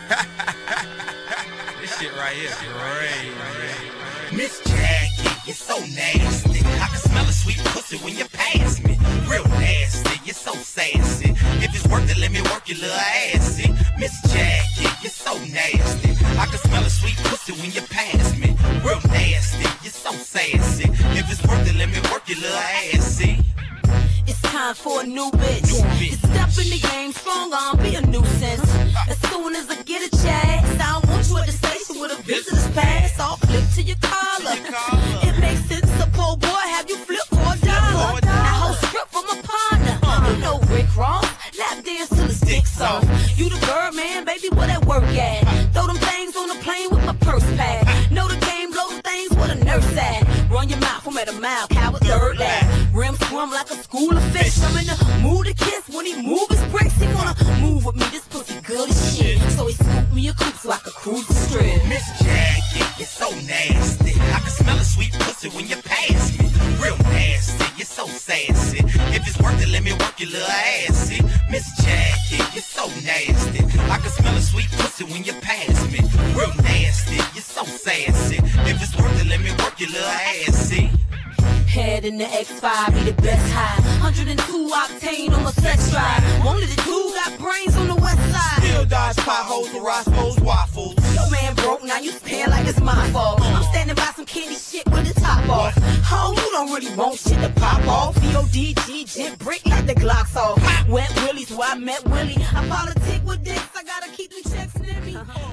This shit right here, great. Miss Jackie, you're so nasty. I can smell a sweet pussy when you pass me. Real nasty, you're so sassy. If it's worth it, let me work your little assy. Miss Jackie, you're so nasty. I can smell a sweet pussy when you pass me. Real nasty, you're so sassy. If it's worth it, let me work your little assy. It's time for a new bitch. You step in the game strong, I'll be a nuisance. As soon as I get a chance, I don't want you at the station with a visitor's pass. I'll flip to your collar. It makes sense, a poor boy have you flip for $1. I hold strip from a partner. You know Rick Ross, lap dance till the sticks off. You the bird man, baby, where that work at? Throw them things on the plane with my purse pack. Know the game, blow the things where the nurse at. Run your mouth, I'm at a mile, cow with third lap. Rim swim like a school of fish. I'm in the mood to kiss when he move his bricks. He wanna move with me, this pussy good as shit. So he scooped me a coupe so I could cruise the strip. Miss Jackie, you're so nasty. I can smell a sweet pussy when you pass me. Real nasty, you're so sassy. If it's worth it, let me work your little assy. Miss Jackie, you're so nasty. I can smell a sweet pussy when you pass me. Real nasty, you're so sassy. If it's worth it, let me work your little assy. Head in the X5, be the best high. 102 octane on my sex drive. Only the dude got brains on the west side. Still dodge potholes with Roscoe's waffles. Your man broke, now you paying like it's my fault. I'm standing by some candy shit with the top off. Oh, you don't really want shit to pop off. VODG, jet brick like the Glocks off. Went Willie's where I met Willie. I politic with dicks, I gotta keep them checks near me.